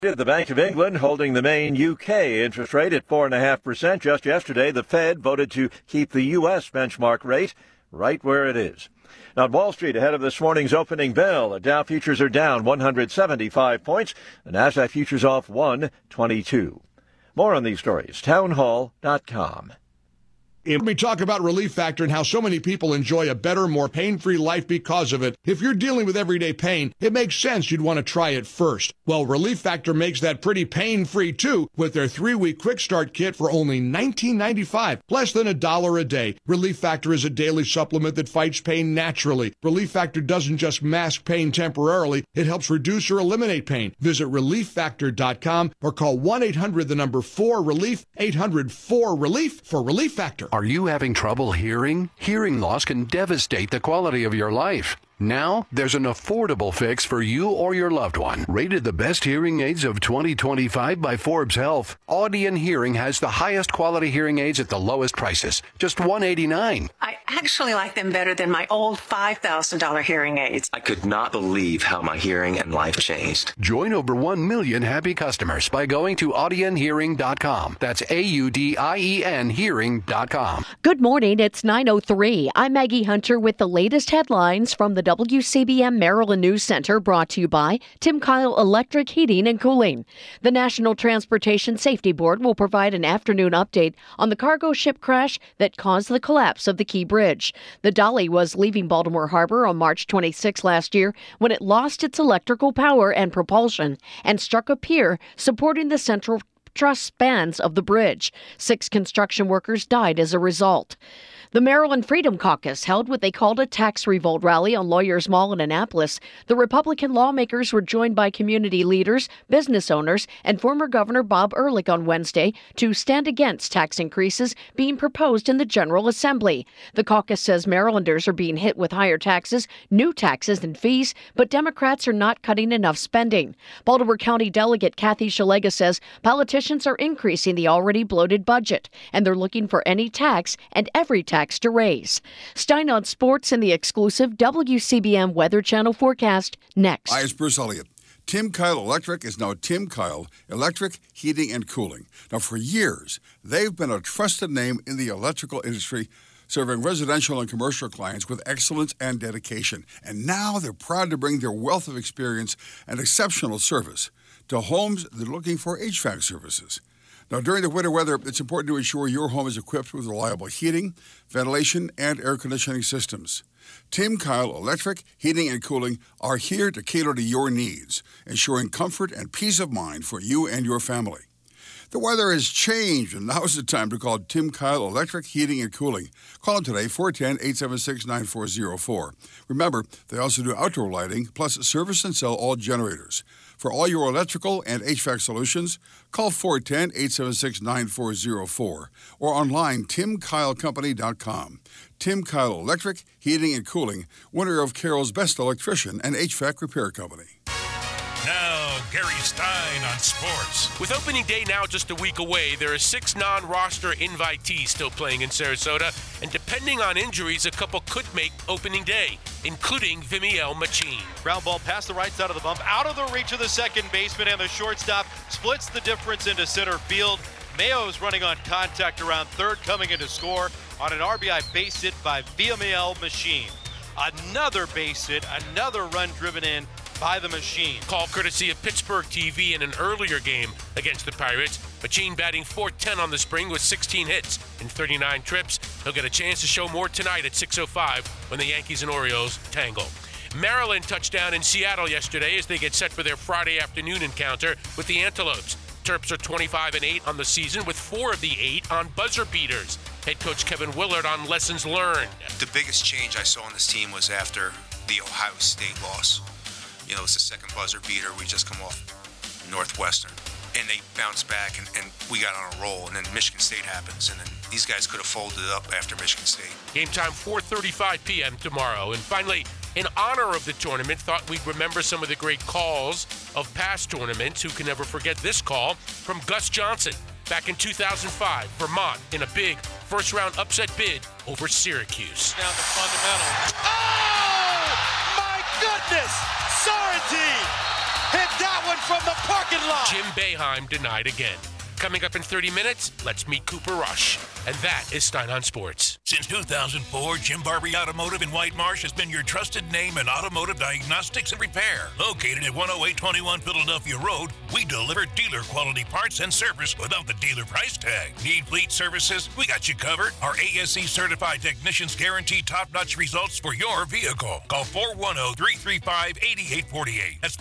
The Bank of England holding the main UK interest rate at 4.5%. Just yesterday, the Fed voted to keep the U.S. benchmark rate right where it is. Now, on Wall Street, ahead of this morning's opening bell, the Dow futures are down 175 points. The Nasdaq futures off 122. More on these stories, townhall.com. We talk about Relief Factor and how so many people enjoy a better, more pain-free life because of it. If you're dealing with everyday pain, it makes sense you'd want to try it first. Well, Relief Factor makes that pretty pain-free too with their 3-week quick start kit for only $19.95, less than $1 a day. Relief Factor is a daily supplement that fights pain naturally. Relief Factor doesn't just mask pain temporarily, it helps reduce or eliminate pain. Visit ReliefFactor.com or call 1-800-4RELIEF, 800-4RELIEF for Relief Factor. Are you having trouble hearing? Hearing loss can devastate the quality of your life. Now, there's an affordable fix for you or your loved one. Rated the best hearing aids of 2025 by Forbes Health, Audion Hearing has the highest quality hearing aids at the lowest prices, just $189. I actually like them better than my old $5,000 hearing aids. I could not believe how my hearing and life changed. Join over 1 million happy customers by going to audionhearing.com. That's AUDIEN hearing.com. Good morning. It's 9:03. I'm Maggie Hunter with the latest headlines from the WCBM Maryland News Center, brought to you by Tim Kyle Electric Heating and Cooling. The National Transportation Safety Board will provide an afternoon update on the cargo ship crash that caused the collapse of the Key Bridge. The Dolly was leaving Baltimore Harbor on March 26 last year when it lost its electrical power and propulsion and struck a pier supporting the central truss spans of the bridge. 6 construction workers died as a result. The Maryland Freedom Caucus held what they called a tax revolt rally on Lawyers Mall in Annapolis. The Republican lawmakers were joined by community leaders, business owners, and former Governor Bob Ehrlich on Wednesday to stand against tax increases being proposed in the General Assembly. The caucus says Marylanders are being hit with higher taxes, new taxes, and fees, but Democrats are not cutting enough spending. Baltimore County Delegate Kathy Shalega says politicians are increasing the already bloated budget, and they're looking for any tax and every tax to raise. Stein on sports in the exclusive WCBM Weather Channel forecast next. Hi, it's Bruce Elliott. Tim Kyle Electric is now Tim Kyle Electric Heating and Cooling. Now, for years, they've been a trusted name in the electrical industry, serving residential and commercial clients with excellence and dedication. And now they're proud to bring their wealth of experience and exceptional service to homes that are looking for HVAC services. Now, during the winter weather, it's important to ensure your home is equipped with reliable heating, ventilation, and air conditioning systems. Tim Kyle Electric Heating and Cooling are here to cater to your needs, ensuring comfort and peace of mind for you and your family. The weather has changed, and now is the time to call Tim Kyle Electric Heating and Cooling. Call them today, 410-876-9404. Remember, they also do outdoor lighting, plus service and sell all generators. For all your electrical and HVAC solutions, call 410-876-9404 or online timkylecompany.com. Tim Kyle Electric Heating and Cooling, winner of Carroll's Best Electrician and HVAC Repair Company. Now, Gary Stein on sports. With opening day now just a week away, there are 6 non-roster invitees still playing in Sarasota, and depending on injuries, a couple could make opening day, including Vimiel Machine. Ground ball past the right side of the bump, out of the reach of the second baseman, and the shortstop splits the difference into center field. Mayo's running on contact around third, coming in to score on an RBI base hit by Vimiel Machine. Another base hit, another run driven in by the Machine. Call courtesy of Pittsburgh TV in an earlier game against the Pirates. Machine batting .410 on the spring with 16 hits and 39 trips. He'll get a chance to show more tonight at 6:05 when the Yankees and Orioles tangle. Maryland touched down in Seattle yesterday as they get set for their Friday afternoon encounter with the Antelopes. Terps are 25-8 on the season with 4 of the 8 on buzzer beaters. Head coach Kevin Willard on lessons learned. The biggest change I saw on this team was after the Ohio State loss. You know, it's the second buzzer beater. We just come off Northwestern. And they bounced back, and we got on a roll. And then Michigan State happens, and then these guys could have folded up after Michigan State. Game time, 4:35 p.m. tomorrow. And finally, in honor of the tournament, thought we'd remember some of the great calls of past tournaments. Who can never forget this call from Gus Johnson back in 2005, Vermont, in a big first-round upset bid over Syracuse. Down to fundamentals. Oh, my goodness! Sorrentine hit that that one from the parking lot. Jim Boeheim denied again. Coming up in 30 minutes, let's meet Cooper Rush. And that is Stein on Sports. Since 2004, Jim Barbie Automotive in White Marsh has been your trusted name in automotive diagnostics and repair. Located at 10821 Philadelphia Road, we deliver dealer-quality parts and service without the dealer price tag. Need fleet services? We got you covered. Our ASE-certified technicians guarantee top-notch results for your vehicle. Call 410-335-8848. That's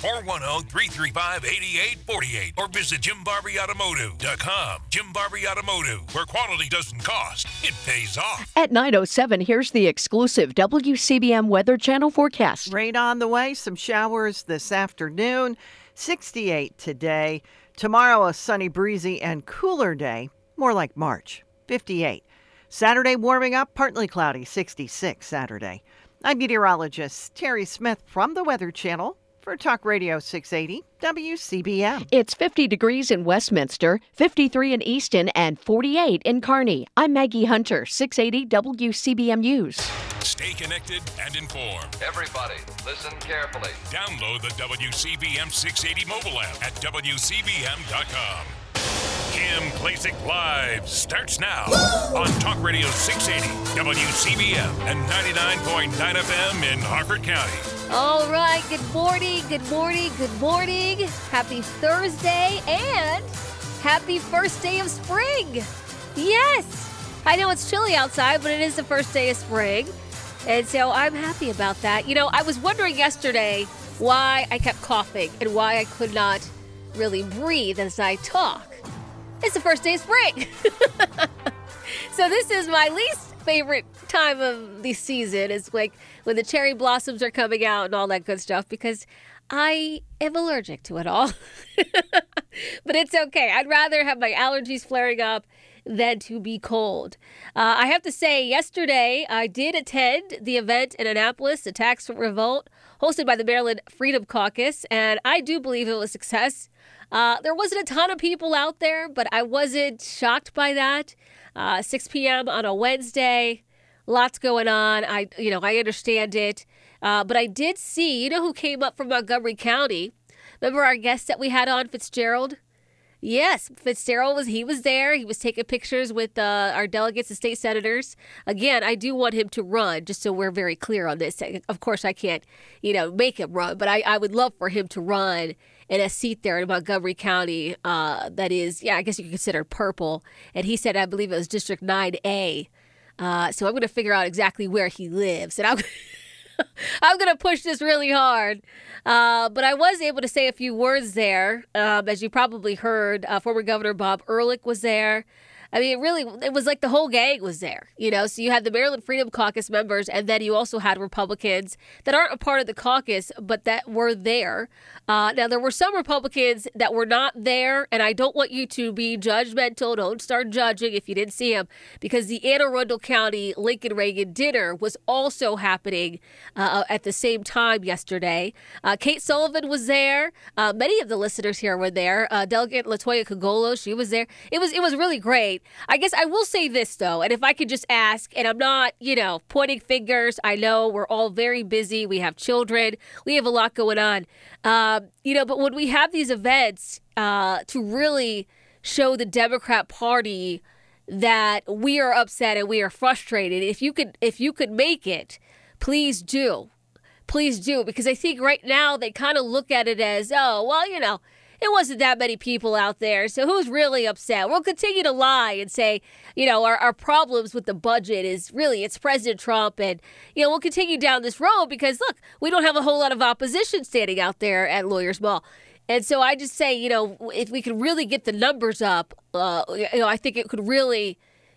410-335-8848. Or visit JimBarbieAutomotive.com. Jim Barbie Automotive, where quality doesn't cost, it pays off. At 9:07, here's the exclusive WCBM Weather Channel forecast. Rain on the way, some showers this afternoon, 68 today. Tomorrow, a sunny, breezy, and cooler day, more like March, 58. Saturday, warming up, partly cloudy, 66 Saturday. I'm meteorologist Terry Smith from the Weather Channel for Talk Radio 680 WCBM. It's 50 degrees in Westminster, 53 in Easton, and 48 in Kearney. I'm Maggie Hunter, 680 WCBM News. Stay connected and informed. Everybody, listen carefully. Download the WCBM 680 mobile app at WCBM.com. Kim Klacik Live starts now on Talk Radio 680 WCBM and 99.9 FM in Harford County. All right, good morning, good morning, good morning. Happy Thursday and happy first day of spring. Yes, I know it's chilly outside, but it is the first day of spring. And so I'm happy about that. You know, I was wondering yesterday why I kept coughing and why I could not really breathe as I talk. It's the first day of spring. So this is my least favorite time of the season. It's like when the cherry blossoms are coming out and all that good stuff because I am allergic to it all. But it's okay. I'd rather have my allergies flaring up than to be cold. I have to say, yesterday I did attend the event in Annapolis, the Tax Revolt, hosted by the Maryland Freedom Caucus, and I do believe it was a success. There wasn't a ton of people out there, but I wasn't shocked by that. 6 p.m. on a Wednesday, lots going on. I understand it. But I did see, you know who came up from Montgomery County? Remember our guest that we had on, Fitzgerald? Yes, Fitzgerald was there. He was taking pictures with our delegates and state senators. Again, I do want him to run, just so we're very clear on this. Of course, I can't, make him run, but I would love for him to run in a seat there in Montgomery County that is, I guess you could consider purple. And he said, I believe it was District 9A. So I'm going to figure out exactly where he lives. And I'm going to push this really hard. But I was able to say a few words there. As you probably heard, former Governor Bob Ehrlich was there. I mean, it was like the whole gang was there, So you had the Maryland Freedom Caucus members, and then you also had Republicans that aren't a part of the caucus, but that were there. Now, there were some Republicans that were not there, and I don't want you to be judgmental. Don't start judging if you didn't see them, because the Anne Arundel County Lincoln Reagan dinner was also happening at the same time yesterday. Kate Sullivan was there. Many of the listeners here were there. Delegate Latoya Kogolo, she was there. It was really great. I guess I will say this, though, and if I could just ask, and I'm not, pointing fingers. I know we're all very busy. We have children. We have a lot going on. But when we have these events to really show the Democrat Party that we are upset and we are frustrated, if you could make it, please do. Please do, because I think right now they kind of look at it as, it wasn't that many people out there, so who's really upset? We'll continue to lie and say, our problems with the budget is really, it's President Trump, and, we'll continue down this road because, look, we don't have a whole lot of opposition standing out there at Lawyers Mall. And so I just say, if we could really get the numbers up, I think it could really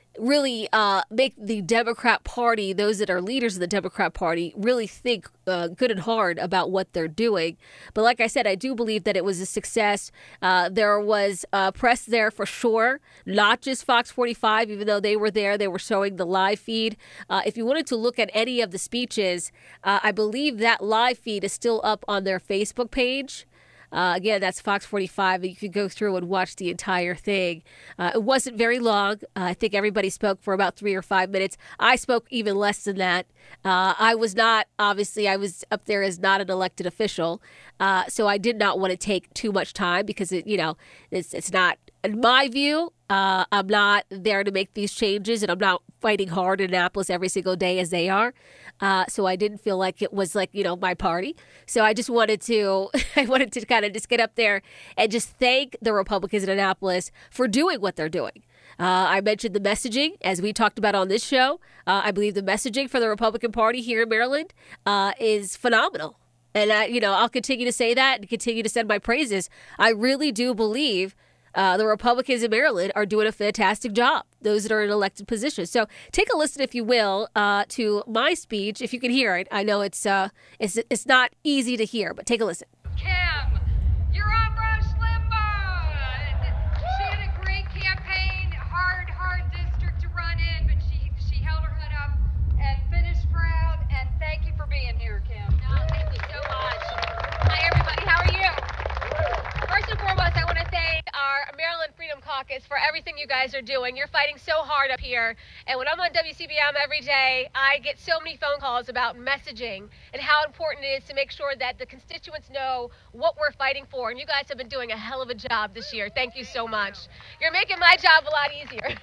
make the Democrat Party, those that are leaders of the Democrat Party, really think good and hard about what they're doing. But like I said, I do believe that it was a success. There was press there for sure, not just Fox 45, even though they were there. They were showing the live feed. If you wanted to look at any of the speeches, I believe that live feed is still up on their Facebook page. Again, that's Fox 45. You could go through and watch the entire thing. It wasn't very long. I think everybody spoke for about 3 or 5 minutes. I spoke even less than that. I was up there as not an elected official. So I did not want to take too much time because, it's not, in my view, I'm not there to make these changes, and I'm not fighting hard in Annapolis every single day as they are. So I didn't feel like it was my party. So I just wanted to, kind of just get up there and just thank the Republicans in Annapolis for doing what they're doing. I mentioned the messaging, as we talked about on this show. I believe the messaging for the Republican Party here in Maryland is phenomenal. And I'll continue to say that and continue to send my praises. I really do believe the Republicans in Maryland are doing a fantastic job, those that are in elected positions. So take a listen, if you will, to my speech, if you can hear it. I know it's not easy to hear, but take a listen. Kim, you're on Rush Limbaugh. She had a great campaign, hard district to run in, but she held her head up and finished proud. And thank you for being here, Kim. No, thank you so much. Hi, everybody. How are you? First and foremost, I want to thank our Maryland Freedom Caucus for everything you guys are doing. You're fighting so hard up here. And when I'm on WCBM every day, I get so many phone calls about messaging and how important it is to make sure that the constituents know what we're fighting for. And you guys have been doing a hell of a job this year. Thank you so much. You're making my job a lot easier.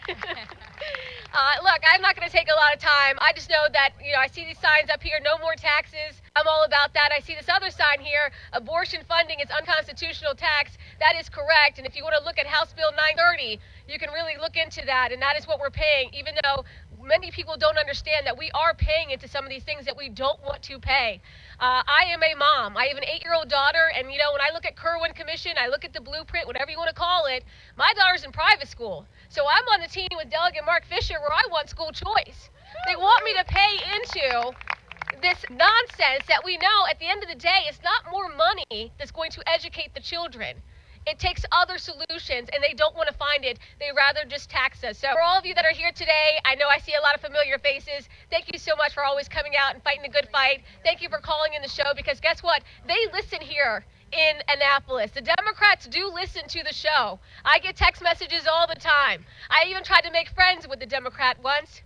Look, I'm not going to take a lot of time. I just know that, I see these signs up here, no more taxes. I'm all about that. I see this other sign here, abortion funding is unconstitutional tax. That is correct. And if you want to look at House Bill 930, you can really look into that. And that is what we're paying, even though many people don't understand that we are paying into some of these things that we don't want to pay. I am a mom. I have an 8-year-old daughter. And, when I look at Kirwan Commission, I look at the blueprint, whatever you want to call it, my daughter's in private school. So I'm on the team with Delegate Mark Fisher where I want school choice. They want me to pay into this nonsense that we know at the end of the day, it's not more money that's going to educate the children. It takes other solutions, and they don't want to find it. They rather just tax us. So for all of you that are here today, I know I see a lot of familiar faces. Thank you so much for always coming out and fighting the good fight. Thank you for calling in the show, because guess what? They listen here in Annapolis. The Democrats do listen to the show. I get text messages all the time. I even tried to make friends with the Democrat once.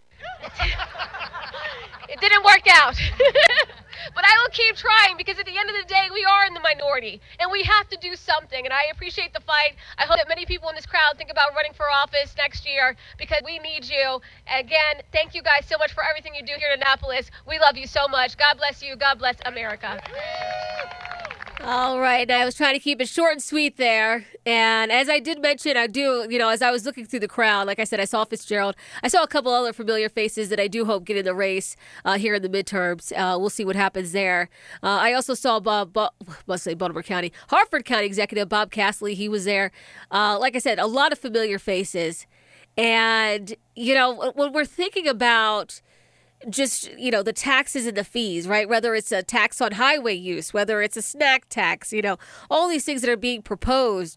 It didn't work out. But I will keep trying, because at the end of the day, we are in the minority and we have to do something. And I appreciate the fight. I hope that many people in this crowd think about running for office next year, because we need you. Again, thank you guys so much for everything you do here in Annapolis. We love you so much. God bless you. God bless America. All right. I was trying to keep it short and sweet there. And as I did mention, as I was looking through the crowd, like I said, I saw Fitzgerald. I saw a couple other familiar faces that I do hope get in the race here in the midterms. We'll see what happens there. I also saw Baltimore County, Harford County Executive Bob Castley. He was there. Like I said, a lot of familiar faces. And, when we're thinking about just, the taxes and the fees, right? Whether it's a tax on highway use, whether it's a snack tax, all these things that are being proposed,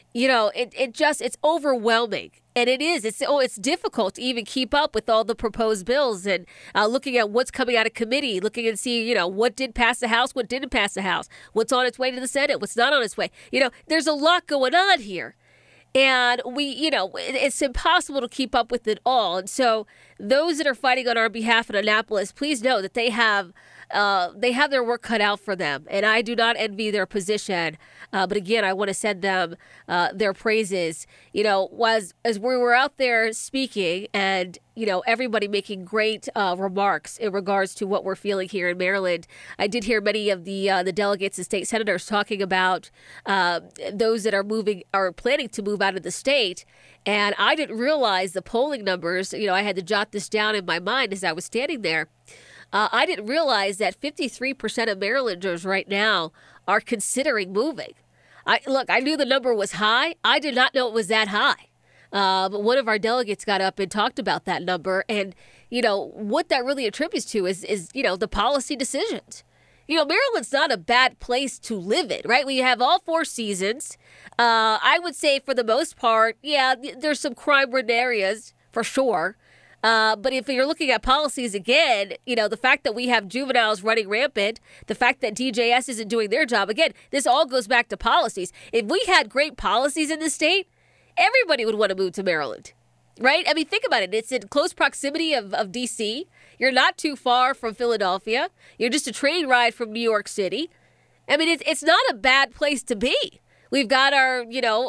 it's overwhelming. And it is. It's difficult to even keep up with all the proposed bills, and looking at what's coming out of committee, looking and see, what did pass the House, what didn't pass the House, what's on its way to the Senate, what's not on its way. There's a lot going on here. And it's impossible to keep up with it all. And so those that are fighting on our behalf in Annapolis, please know that they have their work cut out for them. And I do not envy their position. But again, I want to send them their praises. As we were out there speaking, and everybody making great remarks in regards to what we're feeling here in Maryland. I did hear many of the delegates and state senators talking about those that are planning to move out of the state. And I didn't realize the polling numbers. I had to jot this down in my mind as I was standing there. I didn't realize that 53% of Marylanders right now are considering moving. I knew the number was high. I did not know it was that high. But one of our delegates got up and talked about that number. And, what that really attributes to is the policy decisions. Maryland's not a bad place to live in, right? We have all 4 seasons. I would say for the most part, yeah, there's some crime-ridden areas for sure. But if you're looking at policies again, the fact that we have juveniles running rampant, the fact that DJS isn't doing their job, again, this all goes back to policies. If we had great policies in the state, everybody would want to move to Maryland, right? I mean, think about it. It's in close proximity of D.C. You're not too far from Philadelphia. You're just a train ride from New York City. I mean, it's not a bad place to be. We've got our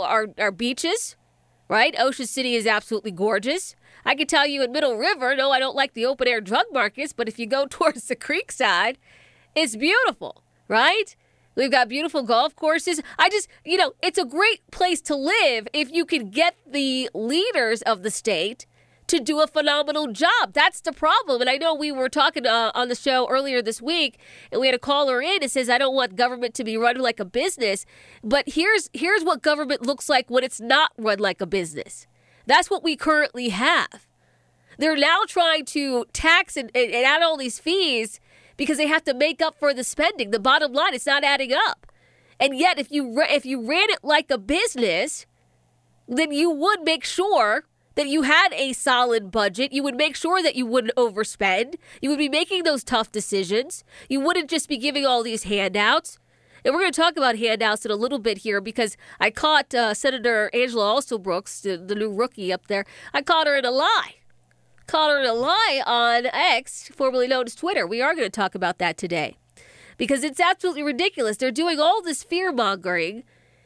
beaches, right? Ocean City is absolutely gorgeous. I can tell you in Middle River, no, I don't like the open air drug markets, but if you go towards the creek side, it's beautiful, right? We've got beautiful golf courses. It's a great place to live if you can get the leaders of the state to do a phenomenal job. That's the problem. And I know we were talking on the show earlier this week, and we had a caller in that says, I don't want government to be run like a business. But here's what government looks like when it's not run like a business. That's what we currently have. They're now trying to tax and add all these fees because they have to make up for the spending. The bottom line, it's not adding up. And yet, if you ran it like a business, then you would make sure that you had a solid budget. You would make sure that you wouldn't overspend. You would be making those tough decisions. You wouldn't just be giving all these handouts. And we're going to talk about handouts in a little bit here because I caught Senator Angela Alsobrooks, the new rookie up there. I caught her in a lie. Caught her in a lie on X, formerly known as Twitter. We are going to talk about that today because it's absolutely ridiculous. They're doing all this fear-mongering,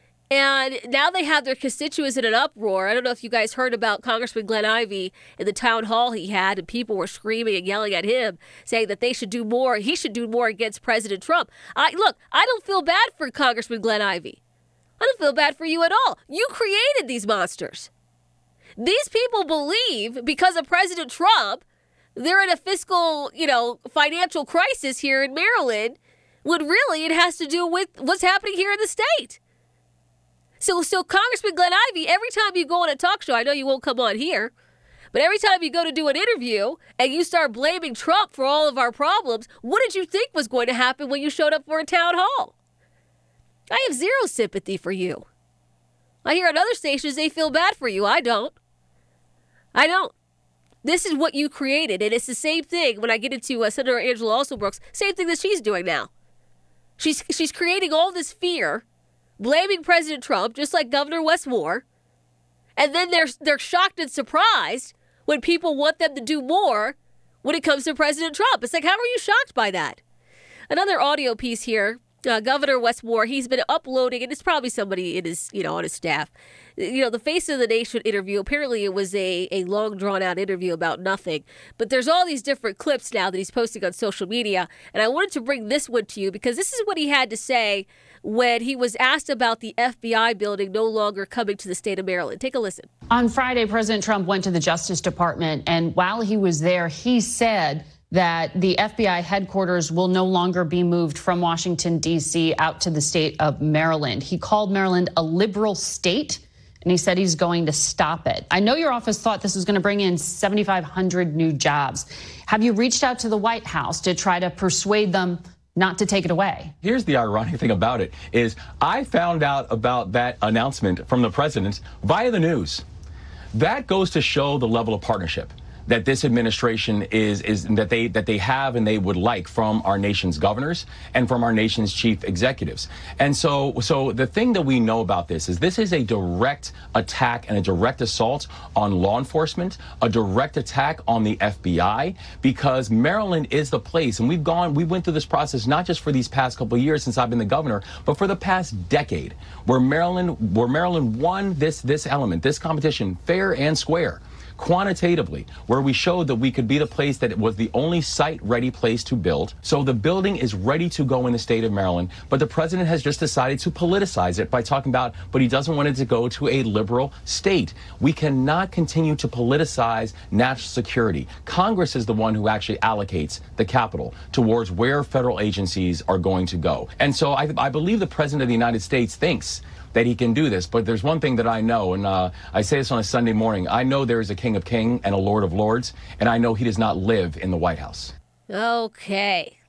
and now they have their constituents in an uproar. I don't know if you guys heard about Congressman Glenn Ivey in the town hall he had, and people were screaming and yelling at him, saying that they should do more. He should do more against President Trump. I don't feel bad for Congressman Glenn Ivey. I don't feel bad for you at all. You created these monsters. These people believe because of President Trump, they're in a fiscal, financial crisis here in Maryland, when really it has to do with what's happening here in the state. So Congressman Glenn Ivey, every time you go on a talk show, I know you won't come on here, but every time you go to do an interview and you start blaming Trump for all of our problems, what did you think was going to happen when you showed up for a town hall? I have zero sympathy for you. I hear on other stations they feel bad for you. I don't. This is what you created, and it's the same thing when I get into Senator Angela Alsobrooks, same thing that she's doing now. She's creating all this fear, blaming President Trump, just like Governor Wes Moore, and then they're shocked and surprised when people want them to do more when it comes to President Trump. It's like, how are you shocked by that? Another audio piece here. Governor Wes Moore, he's been uploading, and it's probably somebody in his, on his staff. The Face of the Nation interview, apparently it was a long, drawn-out interview about nothing. But there's all these different clips now that he's posting on social media, and I wanted to bring this one to you because this is what he had to say when he was asked about the FBI building no longer coming to the state of Maryland. Take a listen. On Friday, President Trump went to the Justice Department, and while he was there, he said that the FBI headquarters will no longer be moved from Washington, D.C. out to the state of Maryland. He called Maryland a liberal state, and he said he's going to stop it. I know your office thought this was going to bring in 7,500 new jobs. Have you reached out to the White House to try to persuade them not to take it away? Here's the ironic thing about it is I found out about that announcement from the president via the news. That goes to show the level of partnership that this administration is that they have and they would like from our nation's governors and from our nation's chief executives. And so the thing that we know about this is a direct attack and a direct assault on law enforcement, a direct attack on the FBI, because Maryland is the place, and we went through this process not just for these past couple of years since I've been the governor, but for the past decade, where Maryland won this element, this competition, fair and square, quantitatively, where we showed that we could be the place that it was the only site-ready place to build. So the building is ready to go in the state of Maryland, but the president has just decided to politicize it by talking about, but he doesn't want it to go to a liberal state. We cannot continue to politicize national security. Congress is the one who actually allocates the capital towards where federal agencies are going to go. And so I believe the president of the United States thinks that he can do this. But there's one thing that I know, and I say this on a Sunday morning. I know there is a King of Kings and a Lord of Lords, and I know he does not live in the White House. Okay.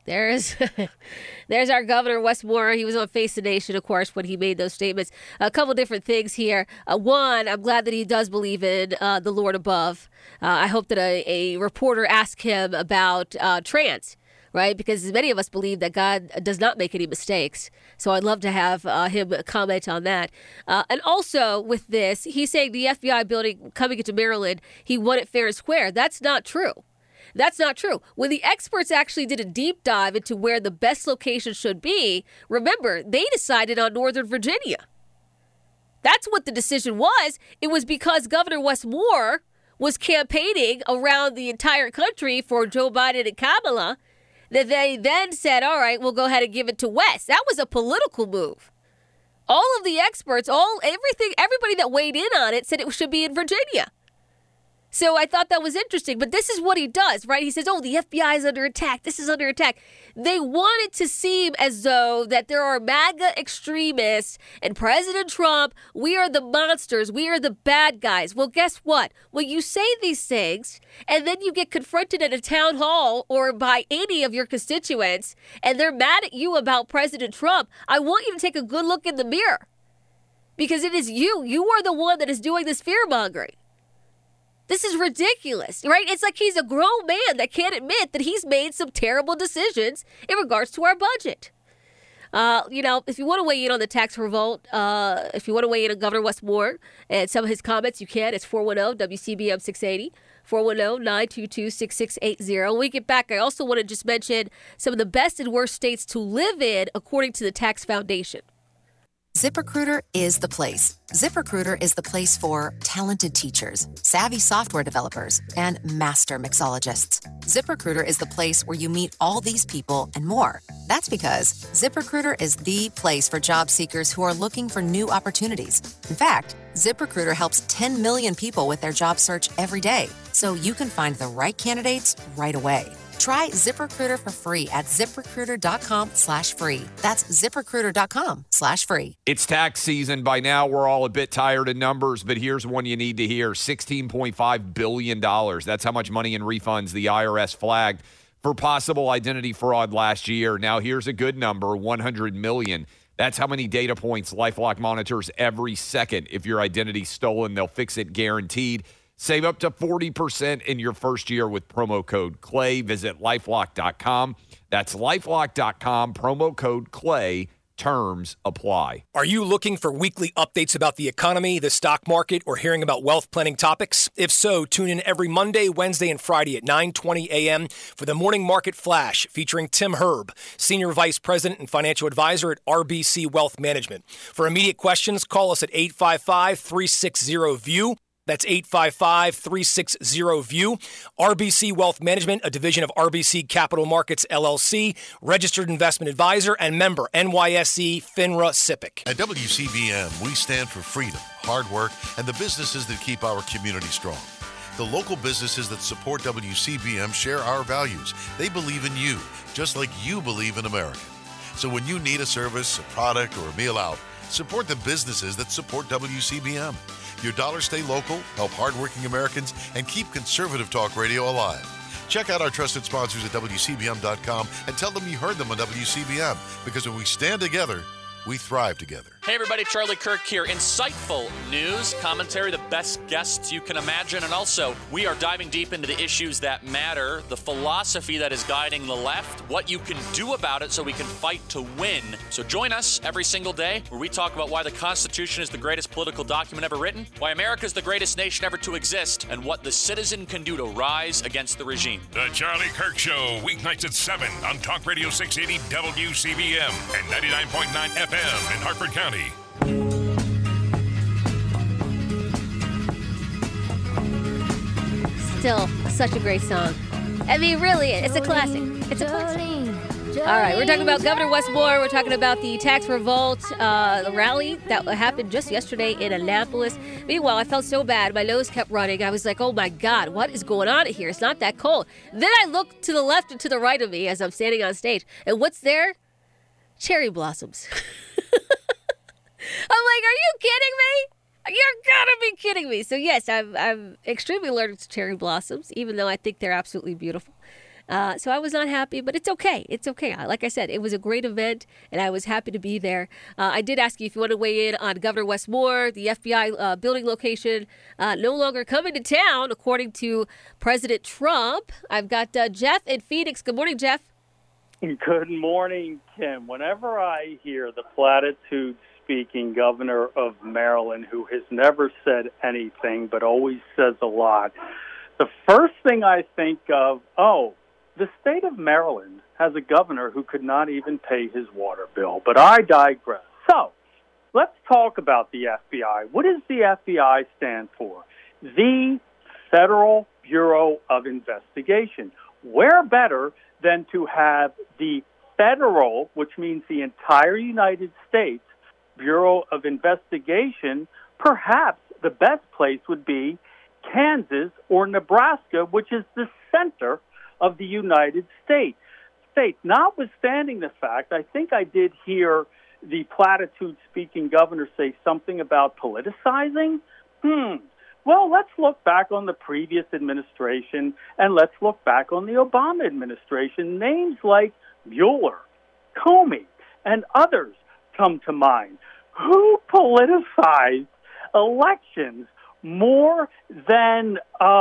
There's our Governor, Wes Moore. He was on Face the Nation, of course, when he made those statements. A couple different things here. One, I'm glad that he does believe in the Lord above. I hope that a reporter asked him about trans, right? Because many of us believe that God does not make any mistakes. So I'd love to have him comment on that. And also with this, he's saying the FBI building coming into Maryland, he won it fair and square. That's not true. That's not true. When the experts actually did a deep dive into where the best location should be, remember, they decided on Northern Virginia. That's what the decision was. It was because Governor Wes Moore was campaigning around the entire country for Joe Biden and Kamala that they then said, all right, we'll go ahead and give it to Wes. That was a political move. All of the experts, everybody that weighed in on it said it should be in Virginia. So I thought that was interesting. But this is what he does, right? He says, oh, the FBI is under attack. This is under attack. They want it to seem as though that there are MAGA extremists and President Trump, we are the monsters. We are the bad guys. Well, guess what? When you say these things and then you get confronted at a town hall or by any of your constituents and they're mad at you about President Trump, I want you to take a good look in the mirror because it is you. You are the one that is doing this fear-mongering. This is ridiculous, right? It's like he's a grown man that can't admit that he's made some terrible decisions in regards to our budget. If you want to weigh in on the tax revolt, if you want to weigh in on Governor Wes Moore and some of his comments, you can. It's 410-WCBM 680, 410-922-6680. When we get back, I also want to just mention some of the best and worst states to live in according to the Tax Foundation. ZipRecruiter is the place. ZipRecruiter is the place for talented teachers, savvy software developers, and master mixologists. ZipRecruiter is the place where you meet all these people and more. That's because ZipRecruiter is the place for job seekers who are looking for new opportunities. In fact, ZipRecruiter helps 10 million people with their job search every day, so you can find the right candidates right away. Try ZipRecruiter for free at ZipRecruiter.com/free. That's ZipRecruiter.com/free. It's tax season. By now, we're all a bit tired of numbers, but here's one you need to hear. $16.5 billion. That's how much money in refunds the IRS flagged for possible identity fraud last year. Now, here's a good number, $100 million. That's how many data points LifeLock monitors every second. If your identity's stolen, they'll fix it guaranteed. Save up to 40% in your first year with promo code CLAY. Visit LifeLock.com. That's LifeLock.com, promo code CLAY. Terms apply. Are you looking for weekly updates about the economy, the stock market, or hearing about wealth planning topics? If so, tune in every Monday, Wednesday, and Friday at 9:20 a.m. for the Morning Market Flash featuring Tim Herb, Senior Vice President and Financial Advisor at RBC Wealth Management. For immediate questions, call us at 855-360-VIEW. That's 855-360-VIEW. RBC Wealth Management, a division of RBC Capital Markets, LLC, registered investment advisor and member NYSE FINRA SIPC. At WCBM, we stand for freedom, hard work, and the businesses that keep our community strong. The local businesses that support WCBM share our values. They believe in you, just like you believe in America. So when you need a service, a product, or a meal out, support the businesses that support WCBM. Your dollars stay local, help hardworking Americans, and keep conservative talk radio alive. Check out our trusted sponsors at WCBM.com and tell them you heard them on WCBM, because when we stand together, we thrive together. Hey everybody, Charlie Kirk here. Insightful news, commentary, the best guests you can imagine, and also we are diving deep into the issues that matter, the philosophy that is guiding the left, what you can do about it so we can fight to win. So join us every single day where we talk about why the Constitution is the greatest political document ever written, why America is the greatest nation ever to exist, and what the citizen can do to rise against the regime. The Charlie Kirk Show, weeknights at 7 on Talk Radio 680 WCBM and 99.9 FM in Hartford County. Still such a great song. I mean, really, it's a classic. It's a classic. All right, we're talking about Governor Wes Moore. We're talking about the tax revolt, the rally that happened just yesterday in Annapolis. Meanwhile, I felt so bad. My nose kept running. I was like, oh, my God, what is going on here? It's not that cold. Then I looked to the left and to the right of me as I'm standing on stage. And what's there? Cherry blossoms. I'm like, are you kidding me? You're gotta be kidding me. So yes, I'm extremely allergic to cherry blossoms, even though I think they're absolutely beautiful. So I was not happy, but it's okay. It's okay. Like I said, it was a great event, and I was happy to be there. I did ask you if you want to weigh in on Governor Wes Moore, the FBI building location no longer coming to town, according to President Trump. I've got Jeff in Phoenix. Good morning, Jeff. Good morning, Tim. Whenever I hear the platitude-speaking governor of Maryland, who has never said anything but always says a lot, the first thing I think of, the state of Maryland has a governor who could not even pay his water bill. But I digress. So let's talk about the FBI. What does the FBI stand for? The Federal Bureau of Investigation. Where better than to have the federal, which means the entire United States, Bureau of Investigation? Perhaps the best place would be Kansas or Nebraska, which is the center of the United States. Notwithstanding the fact, I think I did hear the platitude-speaking governor say something about politicizing. Well, let's look back on the previous administration, and let's look back on the Obama administration. Names like Mueller, Comey, and others come to mind. Who politicized elections more than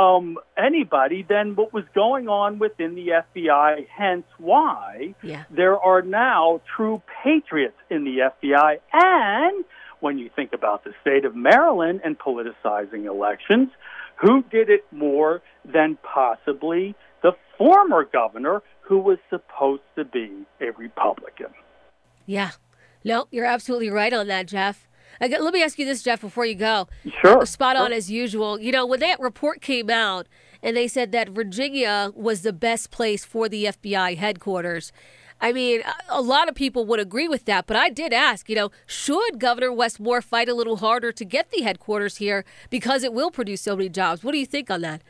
anybody than what was going on within the FBI, hence why there are now true patriots in the FBI. And when you think about the state of Maryland and politicizing elections, who did it more than possibly the former governor who was supposed to be a Republican? Yeah. No, you're absolutely right on that, Jeff. Let me ask you this, Jeff, before you go. Sure. Spot on as usual. You know, when that report came out and they said that Virginia was the best place for the FBI headquarters, I mean, a lot of people would agree with that. But I did ask, should Governor Wes Moore fight a little harder to get the headquarters here because it will produce so many jobs? What do you think on that?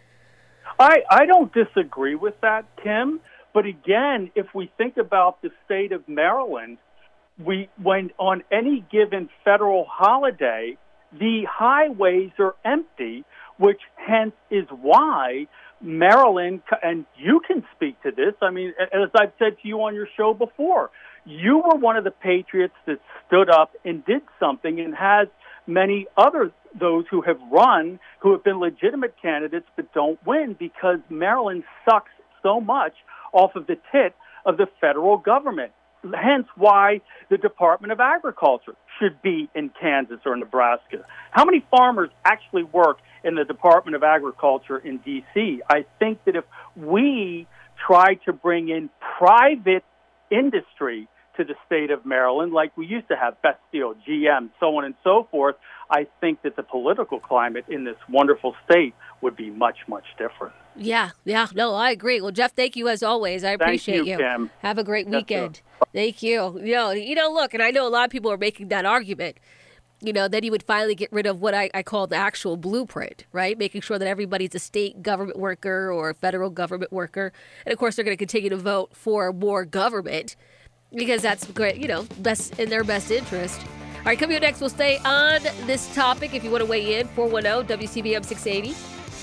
I don't disagree with that, Tim. But again, if we think about the state of Maryland, when on any given federal holiday, the highways are empty, which hence is why Maryland, and you can speak to this, I mean, as I've said to you on your show before, you were one of the patriots that stood up and did something, and has many other those who have run, who have been legitimate candidates but don't win, because Maryland sucks so much off of the tit of the federal government. Hence why the Department of Agriculture should be in Kansas or Nebraska. How many farmers actually work in the Department of Agriculture in D.C.? I think that if we try to bring in private industry to the state of Maryland, like we used to have Best-Steel, GM, so on and so forth, I think that the political climate in this wonderful state would be much, much different. Yeah. No, I agree. Well, Jeff, thank you as always. I appreciate you. Kim. Have a great weekend. Thank you. Look, and I know a lot of people are making that argument, that he would finally get rid of what I call the actual blueprint, right? Making sure that everybody's a state government worker or a federal government worker. And, of course, they're going to continue to vote for more government because that's great, best in their best interest. All right, coming up next, we'll stay on this topic. If you want to weigh in, 410-WCBM 680,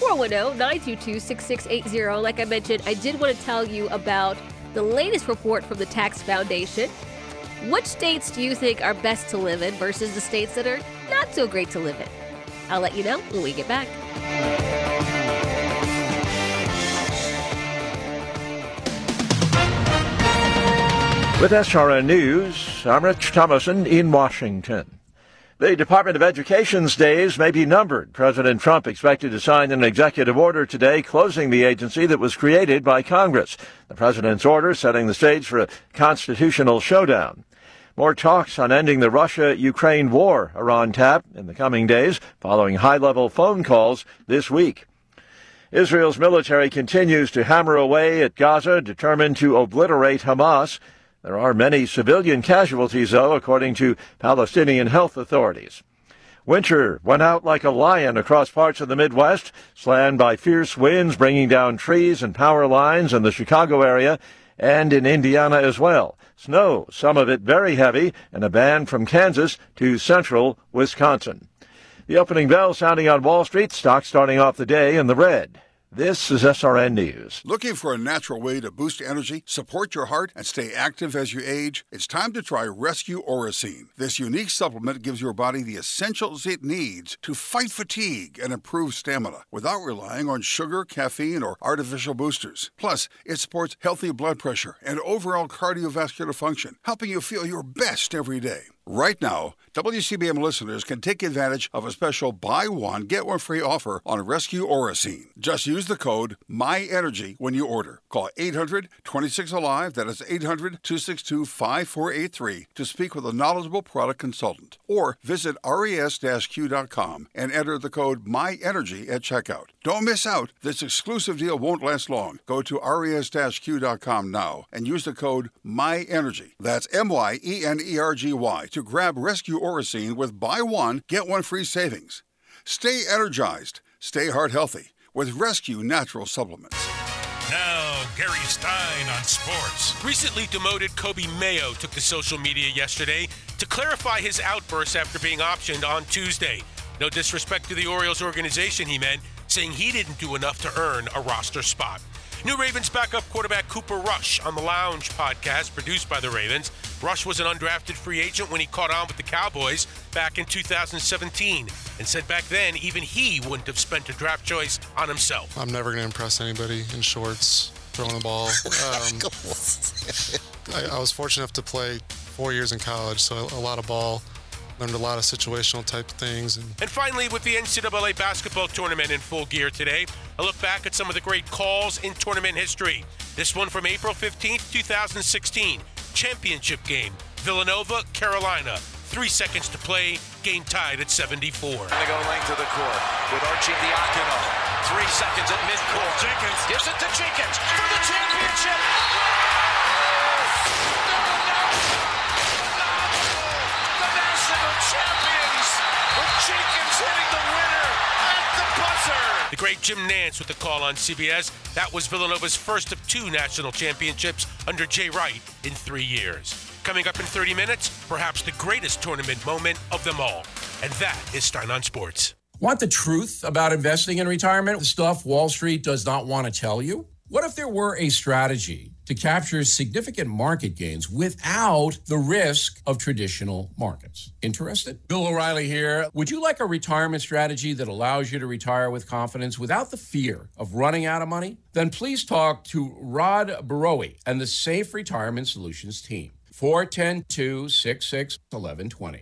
410-922-6680. Like I mentioned, I did want to tell you about the latest report from the Tax Foundation. Which states do you think are best to live in versus the states that are not so great to live in? I'll let you know when we get back. With SRN News, I'm Rich Thomason in Washington. The Department of Education's days may be numbered. President Trump expected to sign an executive order today closing the agency that was created by Congress. The president's order setting the stage for a constitutional showdown. More talks on ending the Russia-Ukraine war are on tap in the coming days, following high-level phone calls this week. Israel's military continues to hammer away at Gaza, determined to obliterate Hamas. There are many civilian casualties, though, according to Palestinian health authorities. Winter went out like a lion across parts of the Midwest, slammed by fierce winds bringing down trees and power lines in the Chicago area and in Indiana as well. Snow, some of it very heavy, and a ban from Kansas to central Wisconsin. The opening bell sounding on Wall Street, stocks starting off the day in the red. This is SRN News. Looking for a natural way to boost energy, support your heart, and stay active as you age? It's time to try Rescue Oracene. This unique supplement gives your body the essentials it needs to fight fatigue and improve stamina without relying on sugar, caffeine, or artificial boosters. Plus, it supports healthy blood pressure and overall cardiovascular function, helping you feel your best every day. Right now, WCBM listeners can take advantage of a special buy one, get one free offer on Rescue Oracene. Just use the code MyEnergy when you order. Call 800-26-ALIVE, that is 800-262-5483, to speak with a knowledgeable product consultant. Or visit res-q.com and enter the code MyEnergy at checkout. Don't miss out. This exclusive deal won't last long. Go to res-q.com now and use the code MyEnergy. That's MYENERGY to grab Rescue Oracene with buy one, get one free savings. Stay energized, stay heart healthy with Rescue Natural Supplements. Now, Gary Stein on sports. Recently demoted Kobe Mayo took to social media yesterday to clarify his outburst after being optioned on Tuesday. No disrespect to the Orioles organization, he meant, saying he didn't do enough to earn a roster spot. New Ravens backup quarterback Cooper Rush on the Lounge podcast produced by the Ravens. Rush was an undrafted free agent when he caught on with the Cowboys back in 2017 and said back then even he wouldn't have spent a draft choice on himself. I'm never going to impress anybody in shorts throwing the ball. I was fortunate enough to play 4 years in college, so a lot of ball. Learned a lot of situational type things. And finally, with the NCAA basketball tournament in full gear today, a look back at some of the great calls in tournament history. This one from April 15th, 2016. Championship game, Villanova, Carolina. 3 seconds to play, game tied at 74. They go length of the court with Arcidiacono. 3 seconds at midcourt. Jenkins gives it to Jenkins for the championship. Champions with Jenkins hitting the winner at the buzzer. The great Jim Nance with the call on CBS. That was Villanova's first of 2 national championships under Jay Wright in 3 years. Coming up in 30 minutes, perhaps the greatest tournament moment of them all. And that is Stein on Sports. Want the truth about investing in retirement? The stuff Wall Street does not want to tell you? What if there were a strategy to capture significant market gains without the risk of traditional markets? Interested? Bill O'Reilly here. Would you like a retirement strategy that allows you to retire with confidence without the fear of running out of money? Then please talk to Rod Barowie and the Safe Retirement Solutions team. 410-266-1120.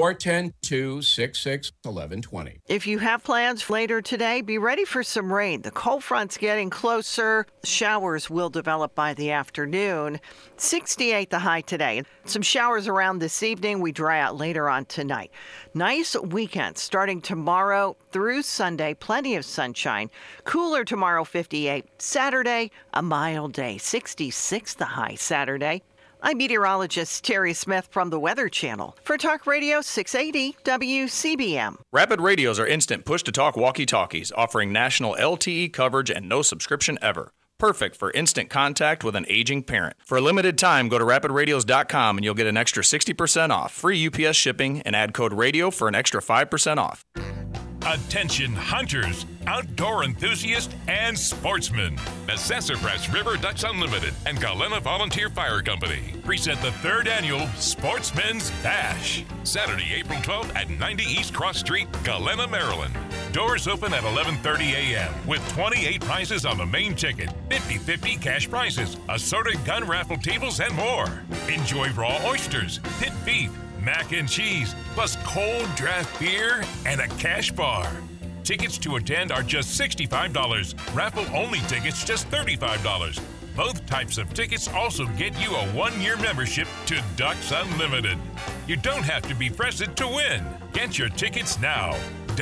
410-266-1120. If you have plans later today, be ready for some rain. The cold front's getting closer. Showers will develop by the afternoon. 68 the high today. Some showers around this evening. We dry out later on tonight. Nice weekend starting tomorrow through Sunday. Plenty of sunshine. Cooler tomorrow, 58. Saturday, a mild day. 66 the high Saturday. I'm meteorologist Terry Smith from the Weather Channel for Talk Radio 680 WCBM. Rapid radios are instant push-to-talk walkie-talkies, offering national LTE coverage and no subscription ever. Perfect for instant contact with an aging parent. For a limited time, go to rapidradios.com and you'll get an extra 60% off, free UPS shipping, and add code RADIO for an extra 5% off. Attention hunters, outdoor enthusiasts, and sportsmen. The Sassafras River Ducks Unlimited and Galena Volunteer Fire Company present the 3rd annual Sportsmen's Bash. Saturday, April 12th at 90 East Cross Street, Galena, Maryland. Doors open at 11:30 a.m. with 28 prizes on the main ticket, 50-50 cash prizes, assorted gun raffle tables, and more. Enjoy raw oysters, pit beef, mac and cheese, plus cold draft beer and a cash bar. Tickets to attend are just $65. Raffle-only tickets just $35. Both types of tickets also get you a 1-year membership to Ducks Unlimited. You don't have to be present to win. Get your tickets now.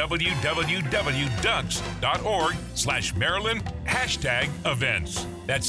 www.ducks.org/Maryland #events. That's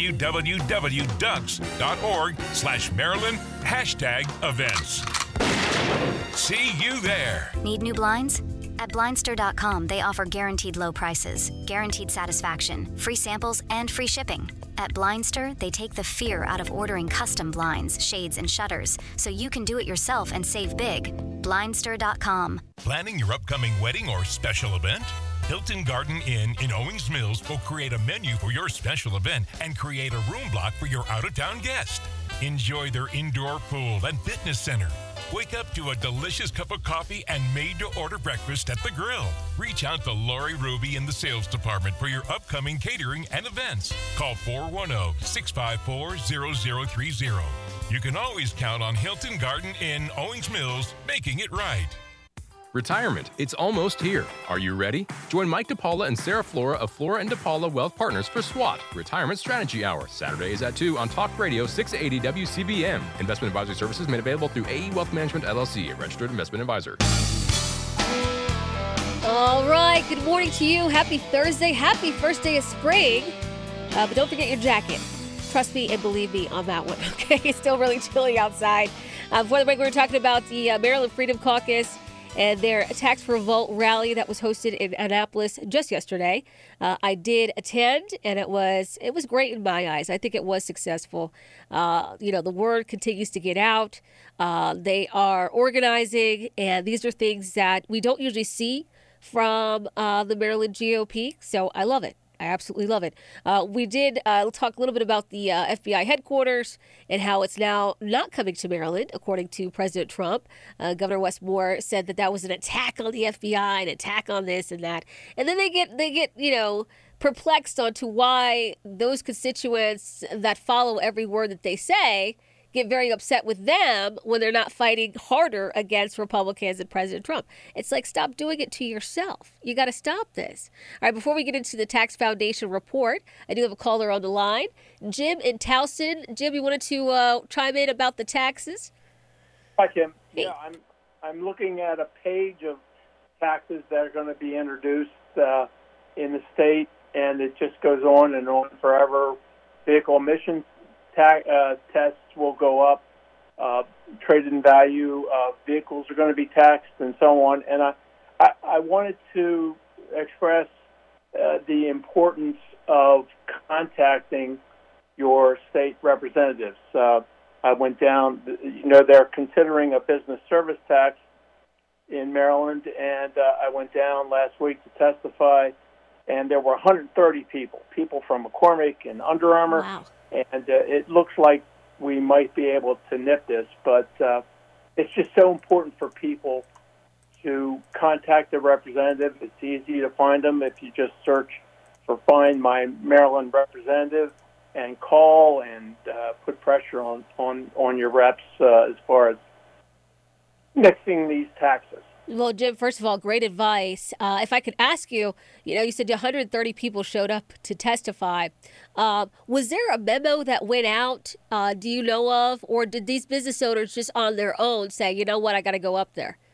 www.ducks.org/Maryland #events. See you there. Need new blinds? At Blindster.com, they offer guaranteed low prices, guaranteed satisfaction, free samples, and free shipping. At Blindster, they take the fear out of ordering custom blinds, shades, and shutters, so you can do it yourself and save big. Blindster.com. Planning your upcoming wedding or special event? Hilton Garden Inn in Owings Mills will create a menu for your special event and create a room block for your out-of-town guest. Enjoy their indoor pool and fitness center. Wake up to a delicious cup of coffee and made-to-order breakfast at the grill. Reach out to Lori Ruby in the sales department for your upcoming catering and events. Call 410-654-0030. You can always count on Hilton Garden Inn, Owings Mills, making it right. Retirement, it's almost here. Are you ready? Join Mike DePaula and Sarah Flora of Flora & DePaula Wealth Partners for SWAT, Retirement Strategy Hour. Saturdays at 2 on Talk Radio 680 WCBM. Investment advisory services made available through AE Wealth Management, LLC, a registered investment advisor. All right, good morning to you. Happy Thursday. Happy first day of spring. But don't forget your jacket. Trust me and believe me on that one, okay? It's still really chilly outside. Before the break, we were talking about the Maryland Freedom Caucus and their Tax for Revolt rally that was hosted in Annapolis just yesterday. I did attend, and it was great in my eyes. I think it was successful. The word continues to get out. They are organizing, and these are things that we don't usually see from the Maryland GOP, so I love it. I absolutely love it. We did talk a little bit about the FBI headquarters and how it's now not coming to Maryland, according to President Trump. Governor Wes Moore said that was an attack on the FBI, an attack on this and that. And then they get perplexed onto why those constituents that follow every word that they say get very upset with them when they're not fighting harder against Republicans and President Trump. It's like, stop doing it to yourself. You got to stop this. All right, before we get into the Tax Foundation report, I do have a caller on the line. Jim in Towson. Jim, you wanted to chime in about the taxes? Hi, Kim. Hey. Yeah, I'm looking at a page of taxes that are going to be introduced in the state, and it just goes on and on forever. Vehicle emissions tests will go up. Trade-in value vehicles are going to be taxed, and so on. And I wanted to express the importance of contacting your state representatives. I went down. They're considering a business service tax in Maryland, and I went down last week to testify, and there were 130 people from McCormick and Under Armour. Wow. And it looks like we might be able to nip this, but it's just so important for people to contact their representative. It's easy to find them if you just search for Find My Maryland Representative and call and put pressure on your reps as far as nixing these taxes. Well, Jim, first of all, great advice. If I could ask you, you said 130 people showed up to testify. Was there a memo that went out, do you know of, or did these business owners just on their own say, you know what, I got to go up there?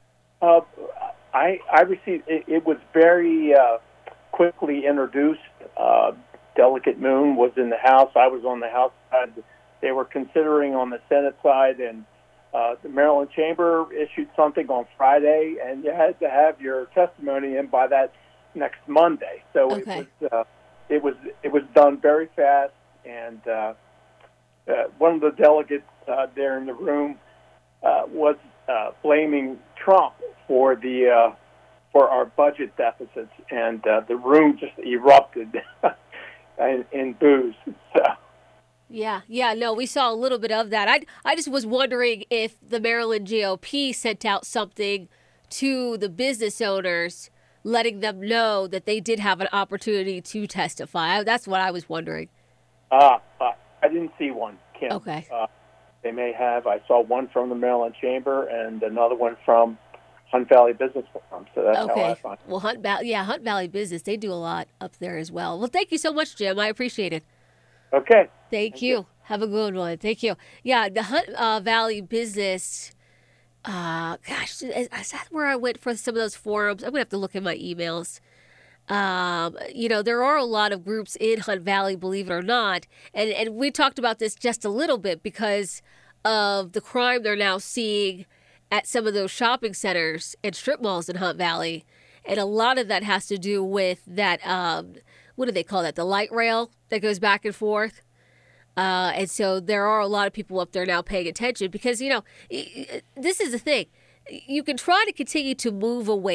I received, it was very quickly introduced. Delegate Moon was in the House. I was on the House side. They were considering on the Senate side, and the Maryland Chamber issued something on Friday, and you had to have your testimony in by that next Monday. So okay. It was done very fast, and one of the delegates there in the room was blaming Trump for our budget deficits, and the room just erupted in boos. So. Yeah, no, we saw a little bit of that. I just was wondering if the Maryland GOP sent out something to the business owners, letting them know that they did have an opportunity to testify. That's what I was wondering. I didn't see one, Kim. Okay. They may have. I saw one from the Maryland Chamber and another one from Hunt Valley Business Forum. So that's how I find it. Well, Hunt Valley Business, they do a lot up there as well. Well, thank you so much, Jim. I appreciate it. Okay. Thank you. Have a good one. Thank you. Yeah, the Hunt Valley Business, is that where I went for some of those forums? I'm going to have to look at my emails. There are a lot of groups in Hunt Valley, believe it or not. And we talked about this just a little bit because of the crime they're now seeing at some of those shopping centers and strip malls in Hunt Valley. And a lot of that has to do with that, what do they call that? The light rail that goes back and forth. And so there are a lot of people up there now paying attention because, this is the thing. You can try to continue to move away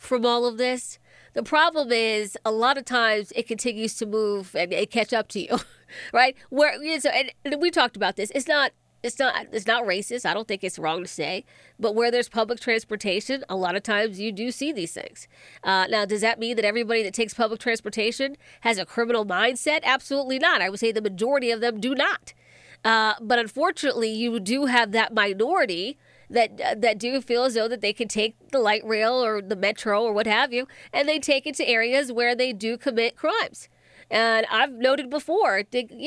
from all of this. The problem is a lot of times it continues to move and catch up to you, right? And we talked about this. It's not racist. I don't think it's wrong to say. But where there's public transportation, a lot of times you do see these things. Now, does that mean that everybody that takes public transportation has a criminal mindset? Absolutely not. I would say the majority of them do not. But unfortunately, you do have that minority that do feel as though that they can take the light rail or the metro or what have you, and they take it to areas where they do commit crimes. And I've noted before,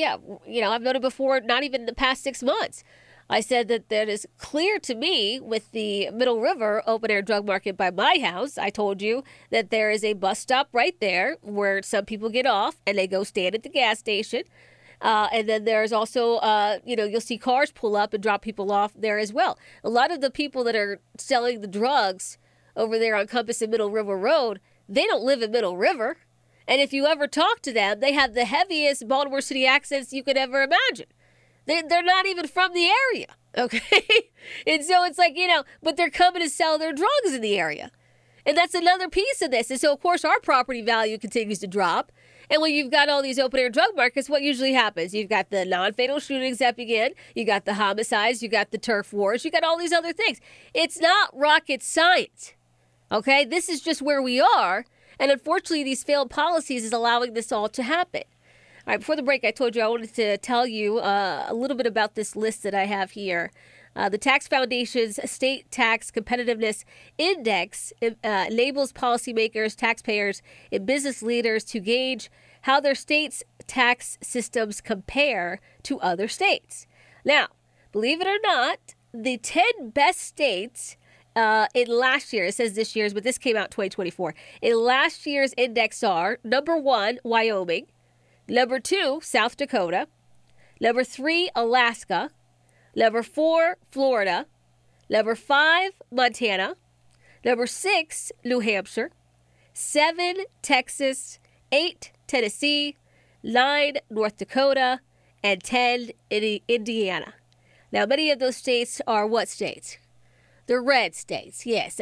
not even in the past 6 months, I said that is clear to me with the Middle River open air drug market by my house. I told you that there is a bus stop right there where some people get off and they go stand at the gas station. And then there's also, you'll see cars pull up and drop people off there as well. A lot of the people that are selling the drugs over there on Compass and Middle River Road, they don't live in Middle River. And if you ever talk to them, they have the heaviest Baltimore City accents you could ever imagine. They're not even from the area, okay? And so it's like, but they're coming to sell their drugs in the area. And that's another piece of this. And so, of course, our property value continues to drop. And when you've got all these open-air drug markets, what usually happens? You've got the non-fatal shootings that begin. You got the homicides. You got the turf wars. You got all these other things. It's not rocket science, okay? This is just where we are. And unfortunately, these failed policies is allowing this all to happen. All right, before the break, I told you I wanted to tell you a little bit about this list that I have here. The Tax Foundation's State Tax Competitiveness Index enables policymakers, taxpayers, and business leaders to gauge how their state's tax systems compare to other states. Now, believe it or not, the 10 best states in last year, it says this year's, but this came out 2024. In last year's index are number 1, Wyoming, number 2, South Dakota, number 3, Alaska, number 4, Florida, number 5, Montana, number 6, New Hampshire, 7, Texas, 8, Tennessee, 9, North Dakota, and 10, Indiana. Now, many of those states are what states? They're red states. Yes.